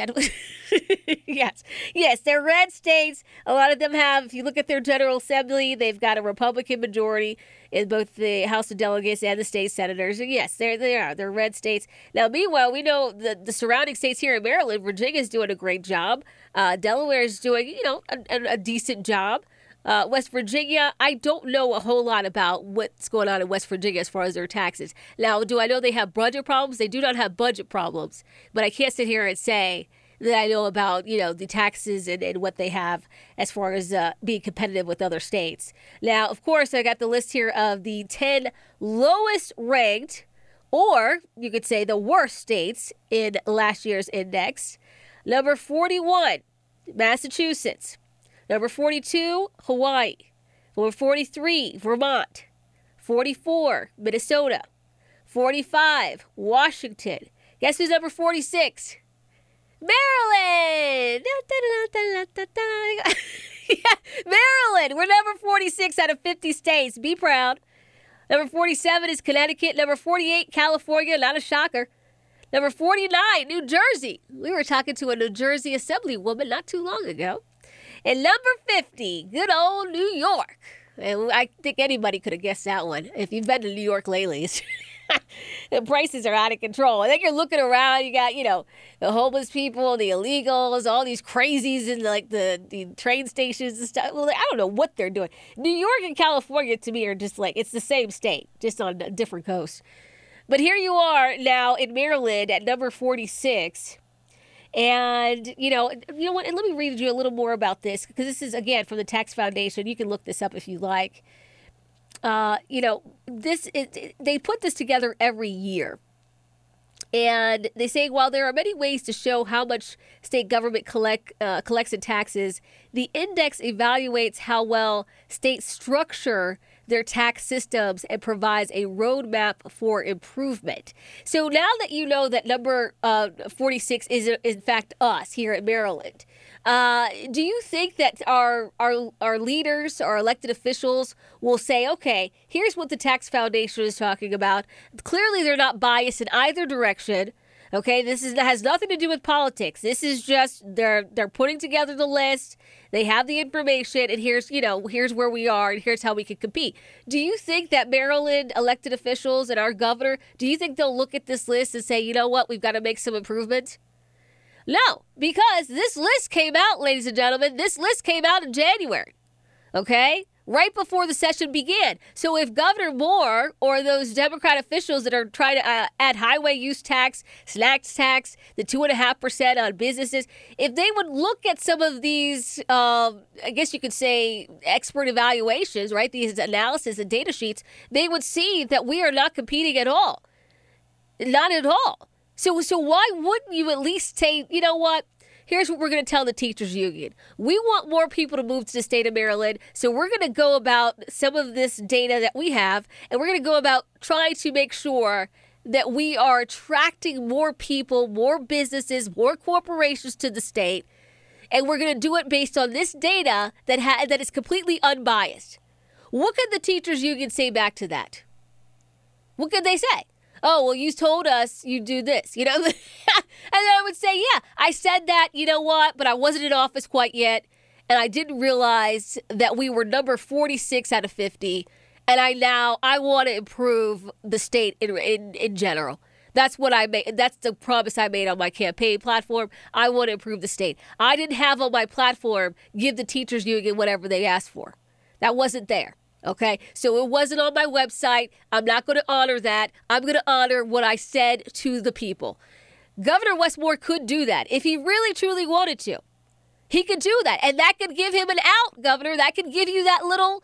Yes, they're red states. A lot of them have, if you look at their General Assembly, they've got a Republican majority in both the House of Delegates and the state senators. And yes, they are. They're red states. Now, meanwhile, we know the surrounding states here in Maryland, Virginia's doing a great job. Delaware is doing, a decent job. West Virginia, I don't know a whole lot about what's going on in West Virginia as far as their taxes. Now, do I know they have budget problems? They do not have budget problems, but I can't sit here and say that I know about, the taxes and what they have as far as being competitive with other states. Now, of course, I got the list here of the 10 lowest ranked, or you could say the worst states in last year's index. Number 41, Massachusetts. Number 42, Hawaii. Number 43, Vermont. 44, Minnesota. 45, Washington. Guess who's number 46? Maryland! Yeah, Maryland! We're number 46 out of 50 states. Be proud. Number 47 is Connecticut. Number 48, California. Not a shocker. Number 49, New Jersey. We were talking to a New Jersey Assemblywoman not too long ago. And number 50, good old New York. And I think anybody could have guessed that one if you've been to New York lately. The prices are out of control. I think you're looking around, you got, the homeless people, the illegals, all these crazies in the train stations and stuff. Well, I don't know what they're doing. New York and California to me are just it's the same state, just on a different coast. But here you are now in Maryland at number 46. And, you know what? And let me read you a little more about this, because this is, again, from the Tax Foundation. You can look this up if you like. They put this together every year. And they say, while there are many ways to show how much state government collects in taxes, the index evaluates how well states structure their tax systems and provides a roadmap for improvement. So now that you know that number 46 is in fact us here in Maryland, do you think that our leaders, our elected officials will say, okay, here's what the Tax Foundation is talking about. Clearly they're not biased in either direction. Okay, this has nothing to do with politics. This is just they're putting together the list. They have the information, and here's where we are, and here's how we can compete. Do you think that Maryland elected officials and our governor, do you think they'll look at this list and say, you know what, we've got to make some improvements? No, because this list came out, ladies and gentlemen. This list came out in January, okay? Right before the session began. So if Governor Moore or those Democrat officials that are trying to add highway use tax, snacks tax, the 2.5% on businesses, if they would look at some of these, I guess you could say, expert evaluations, right, these analysis and data sheets, they would see that we are not competing at all. Not at all. So why wouldn't you at least say, you know what? Here's what we're going to tell the teachers union. We want more people to move to the state of Maryland, so we're going to go about some of this data that we have, and we're going to go about trying to make sure that we are attracting more people, more businesses, more corporations to the state, and we're going to do it based on this data that is completely unbiased. What could the teachers union say back to that? What could they say? Oh, well, you told us you do this, And then I would say, yeah, I said that, you know what, but I wasn't in office quite yet, and I didn't realize that we were number 46 out of 50, and I want to improve the state in general. That's what I made. That's the promise I made on my campaign platform. I want to improve the state. I didn't have on my platform, give the teachers union whatever they asked for. That wasn't there. Okay, so it wasn't on my website. I'm not going to honor that. I'm going to honor what I said to the people. Governor Wes Moore could do that if he really, truly wanted to. He could do that, and that could give him an out, Governor. That could give you that little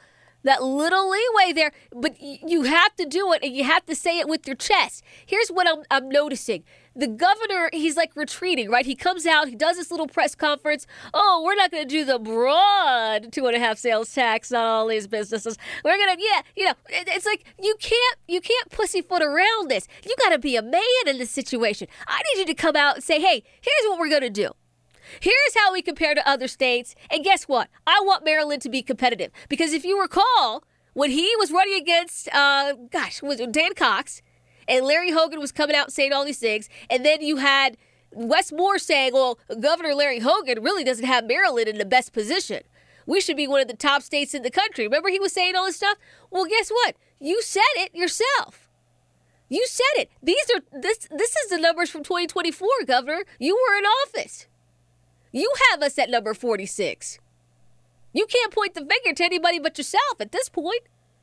leeway there. But you have to do it, and you have to say it with your chest. Here's what I'm noticing. The governor, he's like retreating, right? He comes out, he does this little press conference. Oh, we're not going to do the broad 2.5 sales tax on all these businesses. We're going to, it's like you can't pussyfoot around this. You got to be a man in this situation. I need you to come out and say, hey, here's what we're going to do. Here's how we compare to other states. And guess what? I want Maryland to be competitive. Because if you recall, when he was running against, was it Dan Cox, and Larry Hogan was coming out and saying all these things, and then you had Wes Moore saying, well, Governor Larry Hogan really doesn't have Maryland in the best position. We should be one of the top states in the country. Remember he was saying all this stuff? Well, guess what? You said it yourself. You said it. This is the numbers from 2024, Governor. You were in office. You have us at number 46. You can't point the finger to anybody but yourself at this point.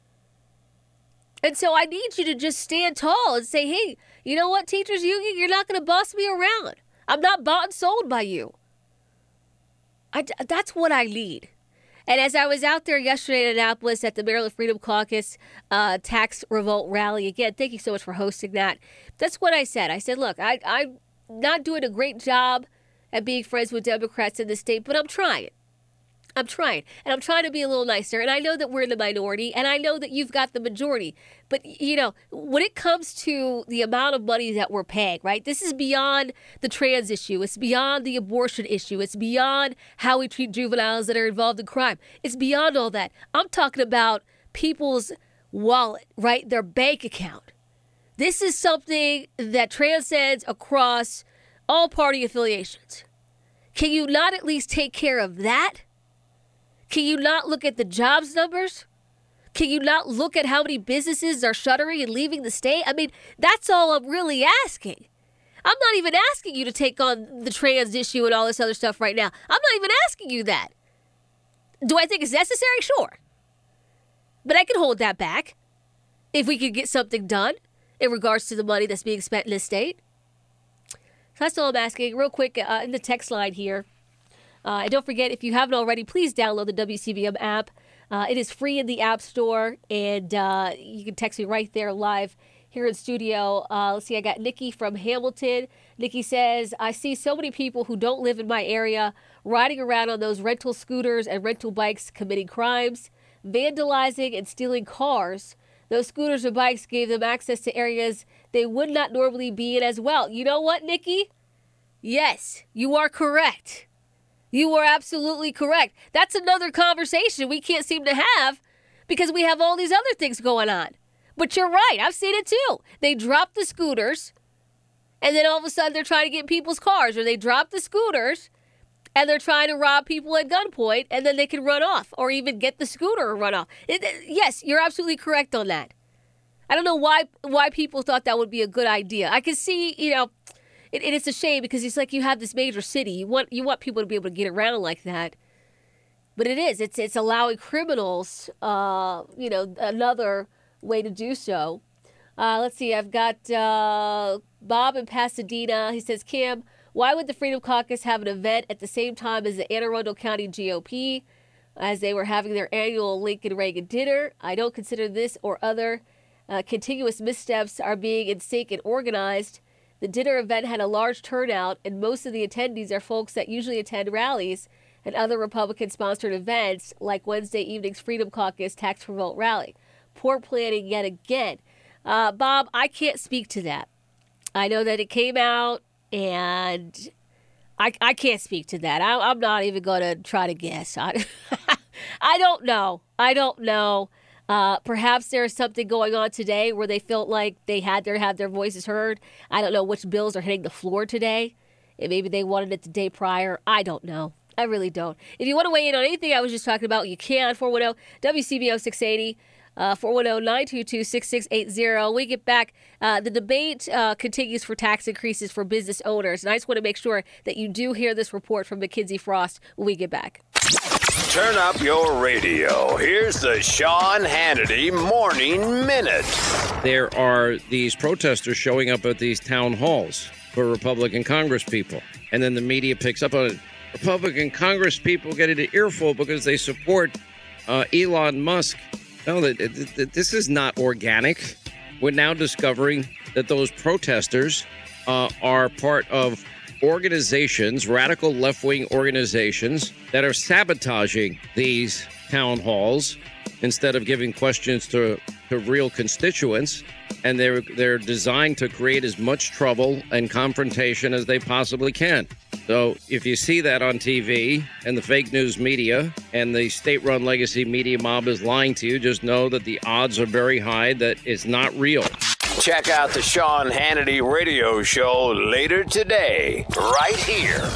And so I need you to just stand tall and say, hey, you know what, teachers union, you're not going to boss me around. I'm not bought and sold by you. That's what I need. And as I was out there yesterday in Annapolis at the Maryland Freedom Caucus tax revolt rally, again, thank you so much for hosting that. That's what I said. I said, look, I'm not doing a great job at being friends with Democrats in the state, but I'm trying. I'm trying. And I'm trying to be a little nicer. And I know that we're in the minority, and I know that you've got the majority. But, when it comes to the amount of money that we're paying, right, this is beyond the trans issue. It's beyond the abortion issue. It's beyond how we treat juveniles that are involved in crime. It's beyond all that. I'm talking about people's wallet, right, their bank account. This is something that transcends across all party affiliations. Can you not at least take care of that? Can you not look at the jobs numbers? Can you not look at how many businesses are shuttering and leaving the state? I mean, that's all I'm really asking. I'm not even asking you to take on the trans issue and all this other stuff right now. I'm not even asking you that. Do I think it's necessary? Sure. But I can hold that back if we could get something done in regards to the money that's being spent in this state. So that's all I'm asking. Real quick, in the text line here. And don't forget, if you haven't already, please download the WCBM app. It is free in the App Store, and you can text me right there live here in studio. Let's see, I got Nikki from Hamilton. Nikki says, I see so many people who don't live in my area riding around on those rental scooters and rental bikes committing crimes, vandalizing and stealing cars. Those scooters and bikes gave them access to areas they would not normally be in as well. You know what, Nikki? Yes, you are correct. You are absolutely correct. That's another conversation we can't seem to have because we have all these other things going on. But you're right. I've seen it too. They drop the scooters And then all of a sudden they're trying to get in people's cars, or they drop the scooters and they're trying to rob people at gunpoint, and then they can run off or even get the scooter and run off. Yes, you're absolutely correct on that. I don't know why people thought that would be a good idea. I can see, it's a shame because it's like you have this major city. You want people to be able to get around like that. But it's allowing criminals, another way to do so. Let's see, I've got Bob in Pasadena. He says, Kim, why would the Freedom Caucus have an event at the same time as the Anne Arundel County GOP as they were having their annual Lincoln Reagan dinner? I don't consider this or other contiguous missteps are being in sync and organized. The dinner event had a large turnout, and most of the attendees are folks that usually attend rallies and other Republican-sponsored events like Wednesday evening's Freedom Caucus Tax for Vote rally. Poor planning yet again. Bob, I can't speak to that. I know that it came out, and I can't speak to that. I'm not even going to try to guess. I don't know. Perhaps there's something going on today where they felt like they had to have their voices heard. I don't know which bills are hitting the floor today. And maybe they wanted it the day prior. I don't know. I really don't. If you want to weigh in on anything I was just talking about, you can. 410-WCBO 680. 410-922-6680. We get back. The debate continues for tax increases for business owners. And I just want to make sure that you do hear this report from McKinsey Frost when we get back. Turn up your radio. Here's the Sean Hannity Morning Minute. There are these protesters showing up at these town halls for Republican Congress people. And then the media picks up on it. Republican Congress people get an earful because they support Elon Musk. No, this is not organic. We're now discovering that those protesters are part of organizations, radical left-wing organizations, that are sabotaging these town halls instead of giving questions to real constituents. And they're designed to create as much trouble and confrontation as they possibly can. So if you see that on TV and the fake news media and the state-run legacy media mob is lying to you, just know that the odds are very high that it's not real. Check out the Sean Hannity Radio Show later today, right here.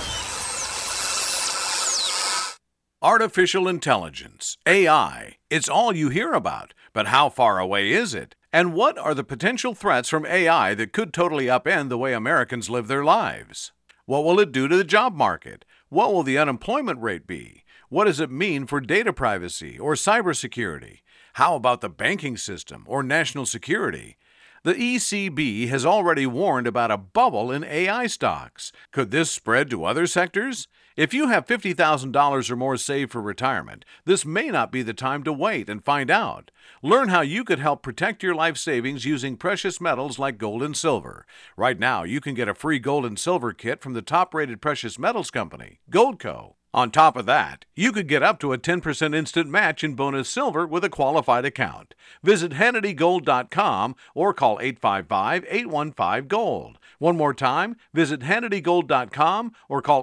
Artificial intelligence, AI, it's all you hear about. But how far away is it? And what are the potential threats from AI that could totally upend the way Americans live their lives? What will it do to the job market? What will the unemployment rate be? What does it mean for data privacy or cybersecurity? How about the banking system or national security? The ECB has already warned about a bubble in AI stocks. Could this spread to other sectors? If you have $50,000 or more saved for retirement, this may not be the time to wait and find out. Learn how you could help protect your life savings using precious metals like gold and silver. Right now, you can get a free gold and silver kit from the top-rated precious metals company, Goldco. On top of that, you could get up to a 10% instant match in bonus silver with a qualified account. Visit HannityGold.com or call 855-815-GOLD. One more time, visit HannityGold.com or call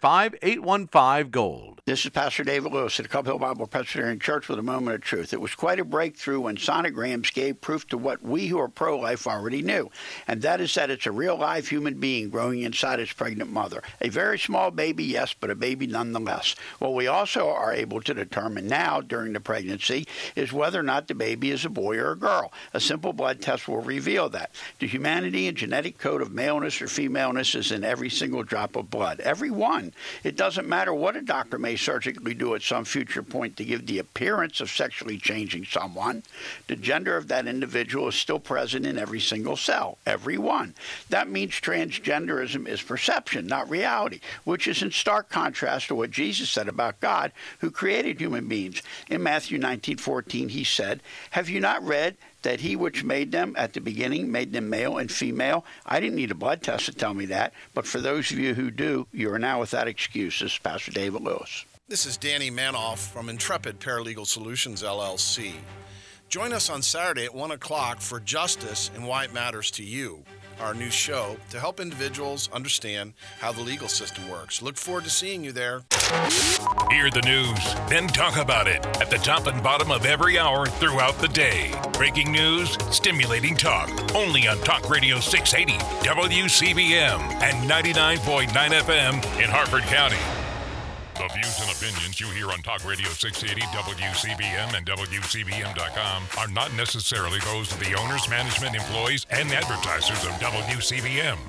855-815-GOLD. This is Pastor David Lewis at the Cup Hill Bible Presbyterian Church with a moment of truth. It was quite a breakthrough when sonograms gave proof to what we who are pro-life already knew, and that is that it's a real live human being growing inside its pregnant mother. A very small baby, yes, but a baby nonetheless. What we also are able to determine now during the pregnancy is whether or not the baby is a boy or a girl. A simple blood test will reveal that. The humanity and genetic code of maleness or femaleness is in every single drop of blood. Every one. It doesn't matter what a doctor may surgically do at some future point to give the appearance of sexually changing someone. The gender of that individual is still present in every single cell. Every one. That means transgenderism is perception, not reality, which is in stark contrast to what Jesus said about God, who created human beings. In Matthew 19:14, he said, "Have you not read that he which made them at the beginning made them male and female?" I didn't need a blood test to tell me that, but for those of you who do, you are now without excuses. This is Pastor David Lewis. This is Danny Manoff from Intrepid Paralegal Solutions, LLC. Join us on Saturday at 1 o'clock for Justice and Why It Matters to You. our new show to help individuals understand how the legal system works. Look forward to seeing you there. Hear the news, then talk about it at the top and bottom of every hour throughout the day. Breaking news, stimulating talk, only on Talk Radio 680, WCBM, and 99.9 FM in Harford County. The views and opinions you hear on Talk Radio 680, WCBM, and WCBM.com are not necessarily those of the owners, management, employees, and advertisers of WCBM.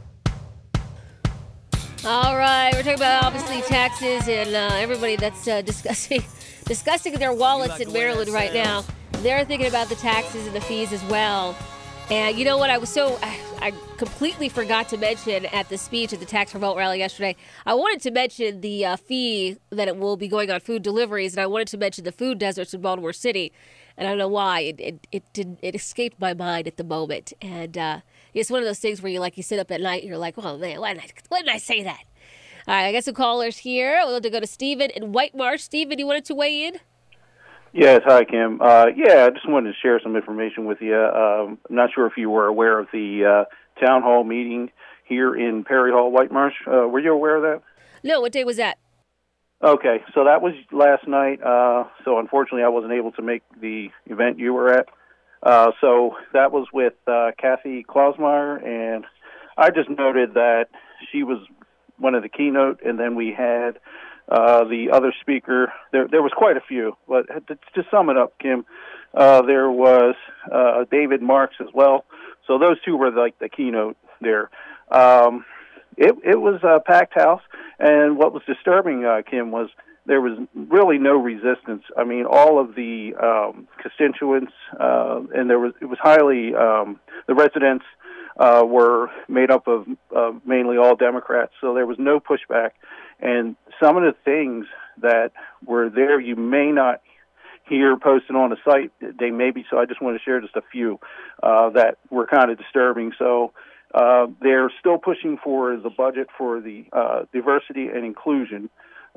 All right, we're talking about obviously taxes and everybody that's discussing their wallets in Maryland right now. They're thinking about the taxes and the fees as well. And you know what? I completely forgot to mention at the speech at the tax revolt rally yesterday. I wanted to mention the fee that it will be going on food deliveries, and I wanted to mention the food deserts in Baltimore City. And I don't know why it escaped my mind at the moment. And it's one of those things where you sit up at night and you're like, oh man, why didn't I say that? All right, I got some callers here. We'll have to go to Stephen in White Marsh. Stephen, you wanted to weigh in? Yes, hi, Kim. I just wanted to share some information with you. I'm not sure if you were aware of the town hall meeting here in Perry Hall, White Marsh. Were you aware of that? No, what day was that? Okay, so that was last night. So unfortunately, I wasn't able to make the event you were at. So that was with Kathy Klausmeyer, and I just noted that she was one of the keynote, and then we had the other speaker. There was quite a few, but to sum it up, Kim, there was David Marks as well. So those two were like the keynote there. It was a packed house, and what was disturbing, Kim, was there was really no resistance. I mean, all of the constituents, and it was highly, the residents were made up of mainly all Democrats, so there was no pushback. And some of the things that were there you may not hear posted on the site, they may be, so I just want to share just a few that were kind of disturbing. So they're still pushing for the budget for the diversity and inclusion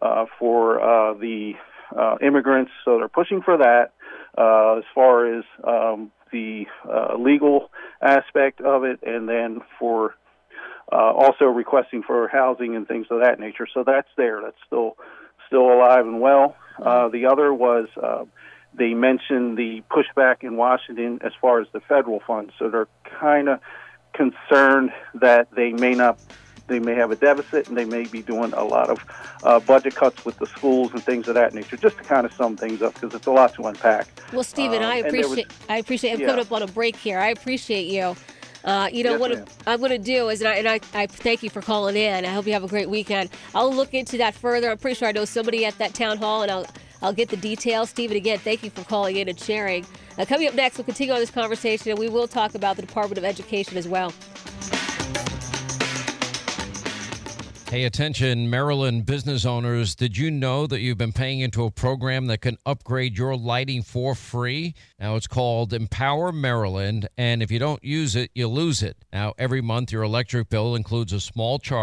for the immigrants, so they're pushing for that as far as the legal aspect of it, and then for also requesting for housing and things of that nature. So that's there. That's still alive and well. The other was they mentioned the pushback in Washington as far as the federal funds. So they're kind of concerned that they may have a deficit, and they may be doing a lot of budget cuts with the schools and things of that nature, just to kind of sum things up, because it's a lot to unpack. Well, Stephen, I appreciate. I'm coming up on a break here. I appreciate you. What I'm going to do is, and I thank you for calling in. I hope you have a great weekend. I'll look into that further. I'm pretty sure I know somebody at that town hall, and I'll get the details. Stephen, again, thank you for calling in and sharing. Coming up next, we'll continue on this conversation, and we will talk about the Department of Education as well. Hey, attention, Maryland business owners. Did you know that you've been paying into a program that can upgrade your lighting for free? Now, it's called Empower Maryland, and if you don't use it, you lose it. Now, every month, your electric bill includes a small charge